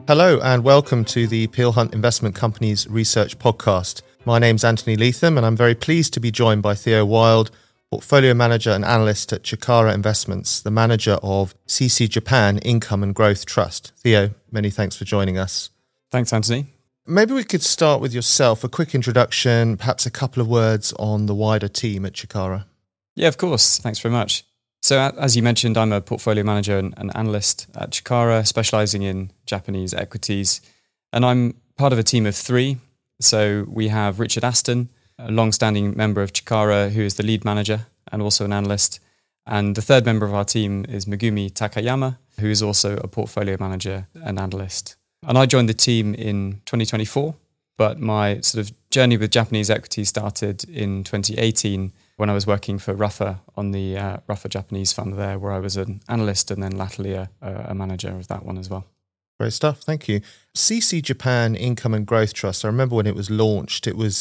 Hello and welcome to the Peel Hunt Investment Company's Research Podcast. My name's Anthony Leatham and I'm very pleased to be joined by Theo Wild, Portfolio Manager and Analyst at Chikara Investments, the manager of CC Japan Income and Growth Trust. Theo, many thanks for joining us. Thanks, Anthony. Maybe we could start with yourself, a quick introduction, perhaps a couple of words on the wider team at Chikara. Yeah, of course. Thanks very much. So as you mentioned, I'm a portfolio manager and analyst at Chikara, specializing in Japanese equities. And I'm part of a team of three. So we have Richard Aston, a long-standing member of Chikara, who is the lead manager and also an analyst. And the third member of our team is Megumi Takayama, who is also a portfolio manager and analyst. And I joined the team in 2024, but my sort of journey with Japanese equities started in 2018 when I was working for Ruffer on the Ruffer Japanese fund there, where I was an analyst and then latterly a manager of that one as well. Great stuff, thank you. CC Japan Income and Growth Trust, I remember when it was launched, it was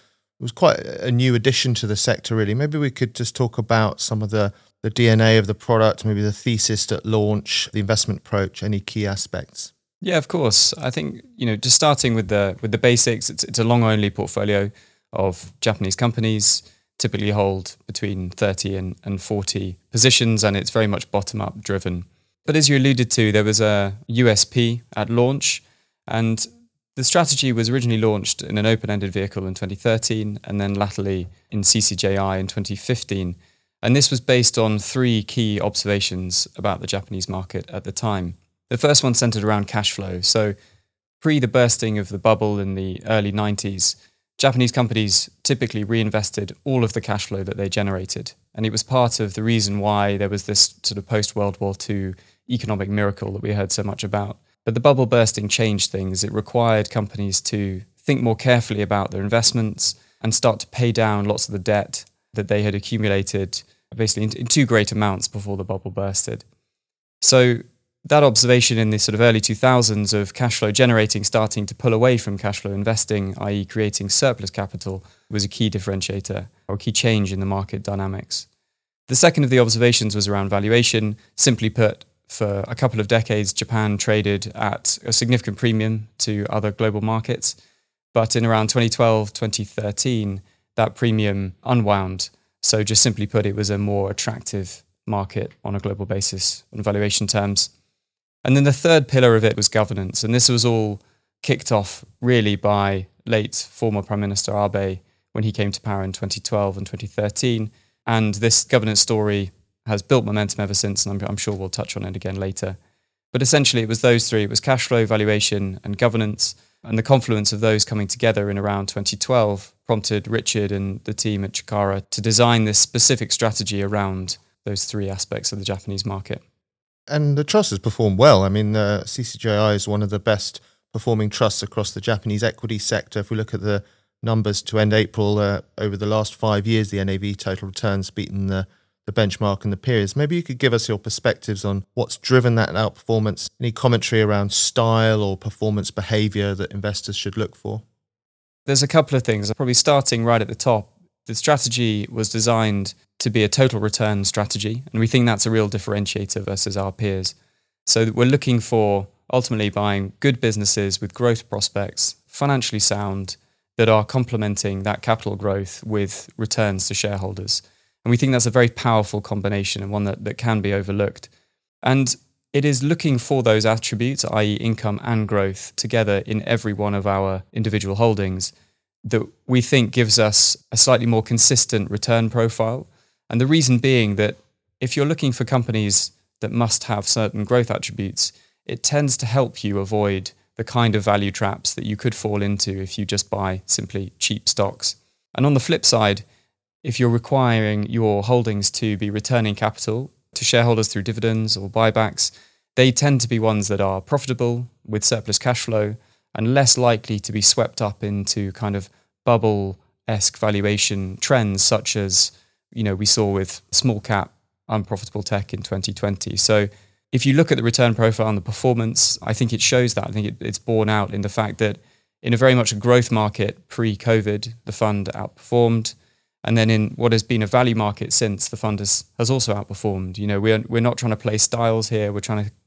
quite a new addition to the sector, really. Maybe we could just talk about some of the DNA of the product, maybe the thesis at launch, the investment approach, any key aspects. Yeah, of course. I think, just starting with the basics, it's a long-only portfolio of Japanese companies, typically hold between 30 and 40 positions, and it's very much bottom-up driven. But as you alluded to, there was a USP at launch, and the strategy was originally launched in an open-ended vehicle in 2013, and then latterly in CCJI in 2015. And this was based on three key observations about the Japanese market at the time. The first one centered around cash flow. So pre the bursting of the bubble in the early 90s, Japanese companies typically reinvested all of the cash flow that they generated. And it was part of the reason why there was this sort of post-World War II economic miracle that we heard so much about. But the bubble bursting changed things. It required companies to think more carefully about their investments and start to pay down lots of the debt that they had accumulated basically in too great amounts before the bubble bursted. So that observation in the sort of early 2000s of cash flow generating starting to pull away from cash flow investing, i.e. creating surplus capital, was a key differentiator or key change in the market dynamics. The second of the observations was around valuation. Simply put, for a couple of decades, Japan traded at a significant premium to other global markets. But in around 2012, 2013, that premium unwound. So just simply put, it was a more attractive market on a global basis in valuation terms. And then the third pillar of it was governance. And this was all kicked off really by late former Prime Minister Abe when he came to power in 2012 and 2013. And this governance story has built momentum ever since, and I'm sure we'll touch on it again later. But essentially it was those three. It was cash flow, valuation and governance. And the confluence of those coming together in around 2012 prompted Richard and the team at Chikara to design this specific strategy around those three aspects of the Japanese market. And the trust has performed well. I mean, CCJI is one of the best performing trusts across the Japanese equity sector. If we look at the numbers to end April, over the last 5 years, the NAV total returns beaten the benchmark and the peers. Maybe you could give us your perspectives on what's driven that outperformance, any commentary around style or performance behavior that investors should look for? There's a couple of things. Probably starting right at the top. The strategy was designed to be a total return strategy, and we think that's a real differentiator versus our peers. So we're looking for ultimately buying good businesses with growth prospects, financially sound, that are complementing that capital growth with returns to shareholders. And we think that's a very powerful combination and one that can be overlooked. And it is looking for those attributes, i.e. income and growth, together in every one of our individual holdings that we think gives us a slightly more consistent return profile. And the reason being that if you're looking for companies that must have certain growth attributes, it tends to help you avoid the kind of value traps that you could fall into if you just buy simply cheap stocks. And on the flip side, if you're requiring your holdings to be returning capital to shareholders through dividends or buybacks, they tend to be ones that are profitable with surplus cash flow and less likely to be swept up into kind of bubble-esque valuation trends such as, we saw with small cap unprofitable tech in 2020. So if you look at the return profile and the performance, I think it shows that. I think it's borne out in the fact that in a very much a growth market pre-COVID, the fund outperformed. And then in what has been a value market since, the fund has also outperformed. We're not trying to play styles here. We're trying to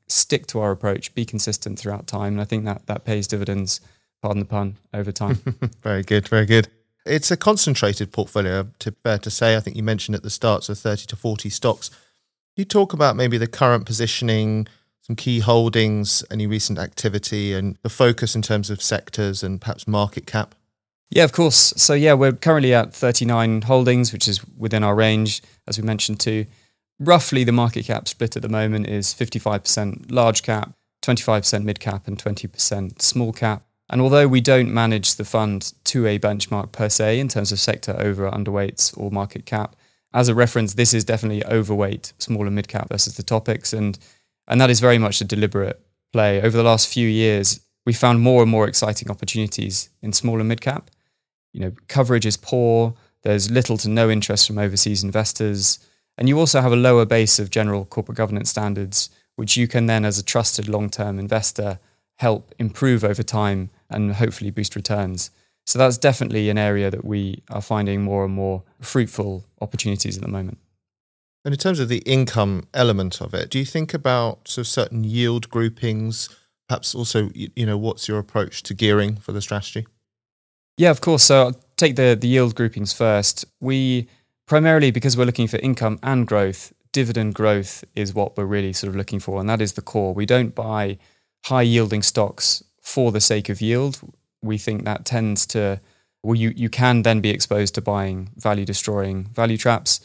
stick to our approach, be consistent throughout time. And I think that pays dividends, pardon the pun, over time. Very good, very good. It's a concentrated portfolio, fair to say. I think you mentioned at the start, so 30 to 40 stocks. You talk about maybe the current positioning, some key holdings, any recent activity, and the focus in terms of sectors and perhaps market cap. Yeah, of course. So yeah, we're currently at 39 holdings, which is within our range, as we mentioned too. Roughly the market cap split at the moment is 55% large cap, 25% mid cap and 20% small cap. And although we don't manage the fund to a benchmark per se in terms of sector over, underweights or market cap, as a reference, this is definitely overweight small and mid cap versus the topics. And that is very much a deliberate play. Over the last few years, we found more and more exciting opportunities in small and mid cap. Coverage is poor. There's little to no interest from overseas investors. And you also have a lower base of general corporate governance standards, which you can then, as a trusted long-term investor, help improve over time and hopefully boost returns. So that's definitely an area that we are finding more and more fruitful opportunities at the moment. And in terms of the income element of it, do you think about sort of certain yield groupings? Perhaps also, what's your approach to gearing for the strategy? Yeah, of course. So I'll take the yield groupings first. We primarily, because we're looking for income and growth, dividend growth is what we're really sort of looking for, and that is the core. We don't buy high-yielding stocks for the sake of yield. We think that tends to, you can then be exposed to buying value-destroying value traps.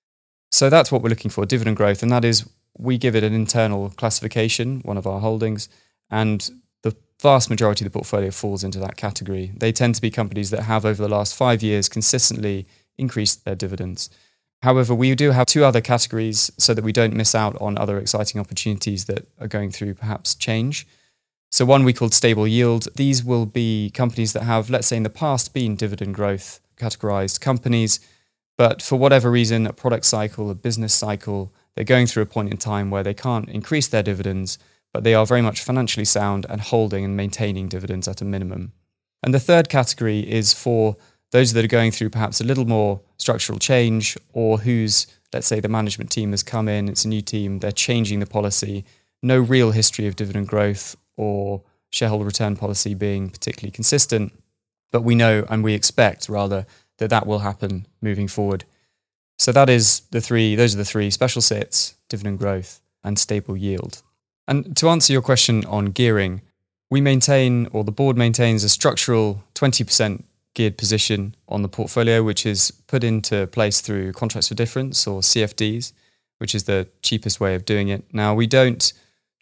So that's what we're looking for, dividend growth, and that is, we give it an internal classification, one of our holdings, and the vast majority of the portfolio falls into that category. They tend to be companies that have, over the last 5 years, consistently increased their dividends. However, we do have two other categories so that we don't miss out on other exciting opportunities that are going through perhaps change. So one we called stable yield. These will be companies that have, let's say in the past, been dividend growth categorized companies, but for whatever reason, a product cycle, a business cycle, they're going through a point in time where they can't increase their dividends, but they are very much financially sound and holding and maintaining dividends at a minimum. And the third category is for those that are going through perhaps a little more structural change, or whose, let's say, the management team has come in, it's a new team, they're changing the policy, no real history of dividend growth or shareholder return policy being particularly consistent, but we know and we expect rather that will happen moving forward. So those are the three: special sits, dividend growth, and stable yield. And to answer your question on gearing, we maintain, or the board maintains, a structural 20% geared position on the portfolio, which is put into place through contracts for difference, or CFDs, which is the cheapest way of doing it. Now, we don't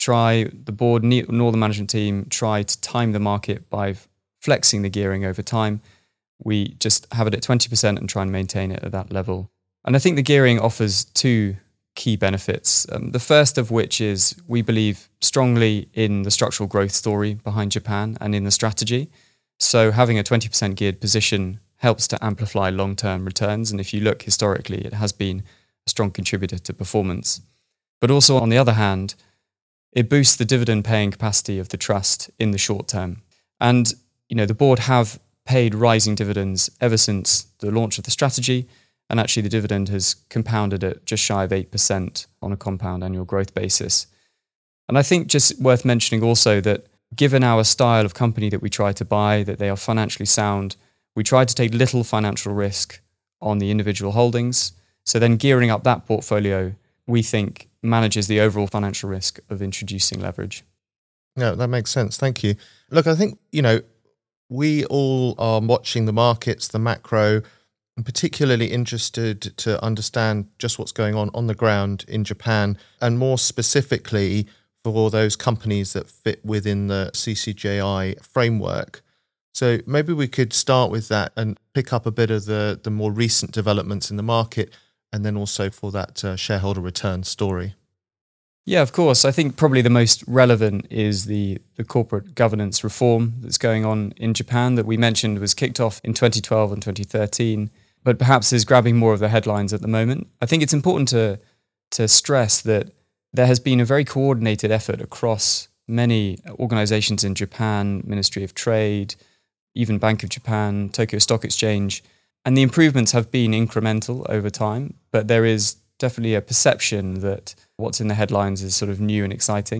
the board nor the management team try to time the market by flexing the gearing over time. We just have it at 20% and try and maintain it at that level. And I think the gearing offers two key benefits. The first of which is we believe strongly in the structural growth story behind Japan and in the strategy. So having a 20% geared position helps to amplify long-term returns. And if you look historically, it has been a strong contributor to performance. But also, on the other hand, it boosts the dividend paying capacity of the trust in the short term. And, the board have paid rising dividends ever since the launch of the strategy. And actually, the dividend has compounded at just shy of 8% on a compound annual growth basis. And I think just worth mentioning also that given our style of company that we try to buy, that they are financially sound, we try to take little financial risk on the individual holdings. So then gearing up that portfolio, we think, manages the overall financial risk of introducing leverage. Yeah, that makes sense. Thank you. Look, I think, we all are watching the markets, the macro, and particularly interested to understand just what's going on the ground in Japan, and more specifically for those companies that fit within the CCJI framework. So maybe we could start with that and pick up a bit of the more recent developments in the market, and then also for that shareholder return story. Yeah, of course. I think probably the most relevant is the corporate governance reform that's going on in Japan that we mentioned was kicked off in 2012 and 2013, but perhaps is grabbing more of the headlines at the moment. I think it's important to stress that there has been a very coordinated effort across many organizations in Japan, Ministry of Trade, even Bank of Japan, Tokyo Stock Exchange, and the improvements have been incremental over time, but there is definitely a perception that what's in the headlines is sort of new and exciting.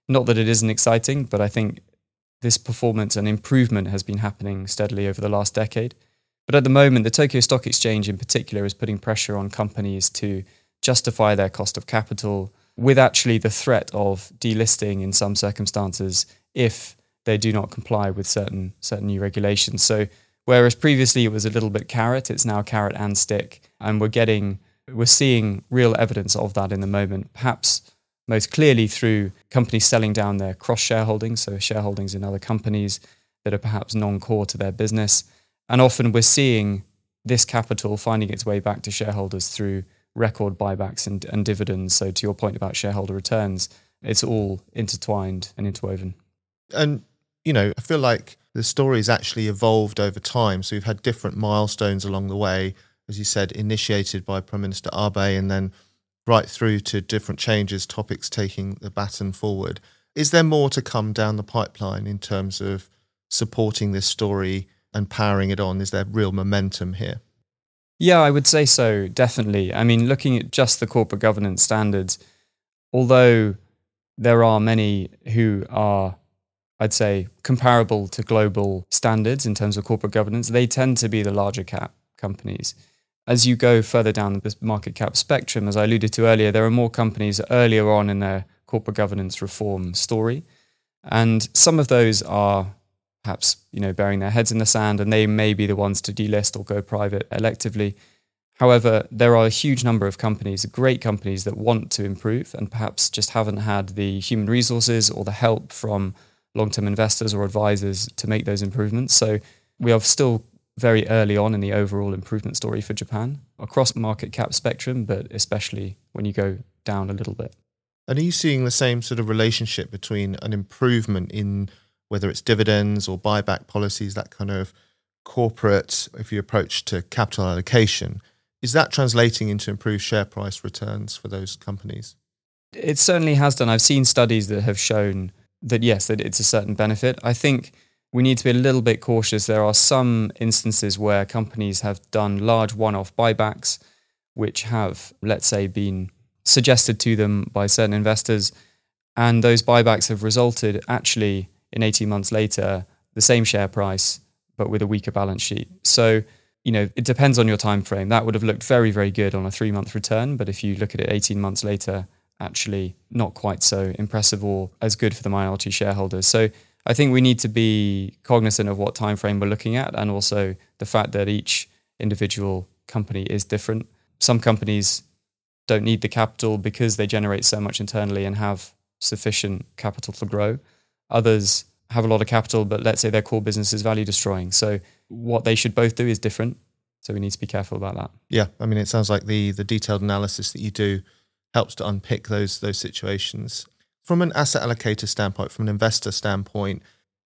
Not that it isn't exciting, but I think this performance and improvement has been happening steadily over the last decade. But at the moment, the Tokyo Stock Exchange in particular is putting pressure on companies to justify their cost of capital with actually the threat of delisting in some circumstances if they do not comply with certain new regulations. So whereas previously it was a little bit carrot, it's now carrot and stick. And we're seeing real evidence of that in the moment, perhaps most clearly through companies selling down their cross-shareholdings, so shareholdings in other companies that are perhaps non-core to their business. And often we're seeing this capital finding its way back to shareholders through record buybacks and dividends. So to your point about shareholder returns, it's all intertwined and interwoven. And, I feel like the story's actually evolved over time. So we've had different milestones along the way, as you said, initiated by Prime Minister Abe, and then right through to different changes, topics taking the baton forward. Is there more to come down the pipeline in terms of supporting this story and powering it on? Is there real momentum here? Yeah, I would say so, definitely. I mean, looking at just the corporate governance standards, although there are many who are, I'd say, comparable to global standards in terms of corporate governance, they tend to be the larger cap companies. As you go further down the market cap spectrum, as I alluded to earlier, there are more companies earlier on in their corporate governance reform story. And some of those are perhaps, burying their heads in the sand, and they may be the ones to delist or go private electively. However, there are a huge number of companies, great companies that want to improve and perhaps just haven't had the human resources or the help from long-term investors or advisors to make those improvements. So we are still very early on in the overall improvement story for Japan across market cap spectrum, but especially when you go down a little bit. And are you seeing the same sort of relationship between an improvement in whether it's dividends or buyback policies, that kind of corporate, if you approach to capital allocation, is that translating into improved share price returns for those companies? It certainly has done. I've seen studies that have shown that, yes, that it's a certain benefit. I think we need to be a little bit cautious. There are some instances where companies have done large one-off buybacks, which have, let's say, been suggested to them by certain investors. And those buybacks have resulted actually in 18 months later, the same share price, but with a weaker balance sheet. So, it depends on your time frame. That would have looked very, very good on a 3-month return. But if you look at it 18 months later, actually not quite so impressive or as good for the minority shareholders. So I think we need to be cognizant of what time frame we're looking at, and also the fact that each individual company is different. Some companies don't need the capital because they generate so much internally and have sufficient capital to grow. Others have a lot of capital, but let's say their core business is value destroying. So what they should both do is different. So we need to be careful about that. Yeah, I mean, it sounds like the detailed analysis that you do helps to unpick those situations. From an asset allocator standpoint, from an investor standpoint,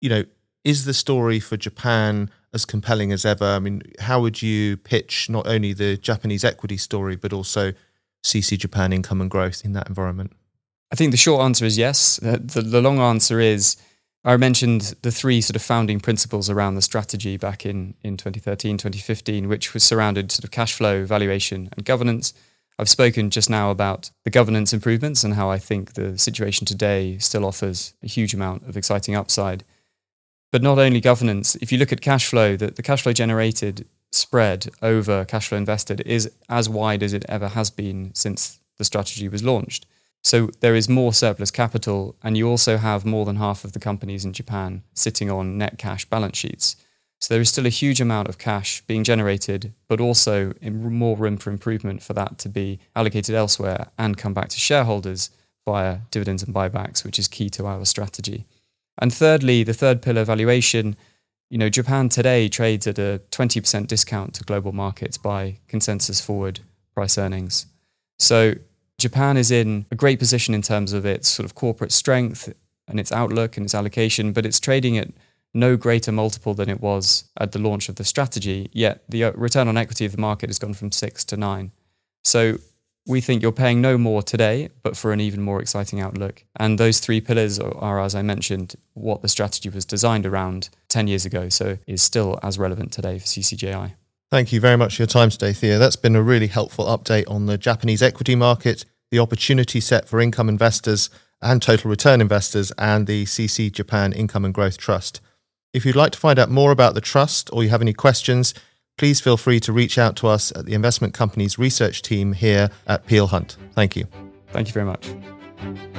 is the story for Japan as compelling as ever? I mean, how would you pitch not only the Japanese equity story, but also CC Japan income and growth in that environment? I think the short answer is yes. The long answer is, I mentioned the 3 sort of founding principles around the strategy back in 2013, 2015, which was surrounded sort of cash flow, valuation and governance. I've spoken just now about the governance improvements and how I think the situation today still offers a huge amount of exciting upside. But not only governance, if you look at cash flow, the cash flow generated spread over cash flow invested is as wide as it ever has been since the strategy was launched. So there is more surplus capital, and you also have more than half of the companies in Japan sitting on net cash balance sheets. So there is still a huge amount of cash being generated, but also more room for improvement for that to be allocated elsewhere and come back to shareholders via dividends and buybacks, which is key to our strategy. And thirdly, the third pillar, valuation. Japan today trades at a 20% discount to global markets by consensus forward price earnings. So Japan is in a great position in terms of its sort of corporate strength and its outlook and its allocation, but it's trading at no greater multiple than it was at the launch of the strategy, yet the return on equity of the market has gone from 6 to 9. So we think you're paying no more today, but for an even more exciting outlook. And those 3 pillars are, as I mentioned, what the strategy was designed around 10 years ago, so is still as relevant today for CCJI. Thank you very much for your time today, Theo. That's been a really helpful update on the Japanese equity market, the opportunity set for income investors, and Total Return Investors and the CC Japan Income and Growth Trust. If you'd like to find out more about the trust or you have any questions, please feel free to reach out to us at the investment company's research team here at Peel Hunt. Thank you. Thank you very much.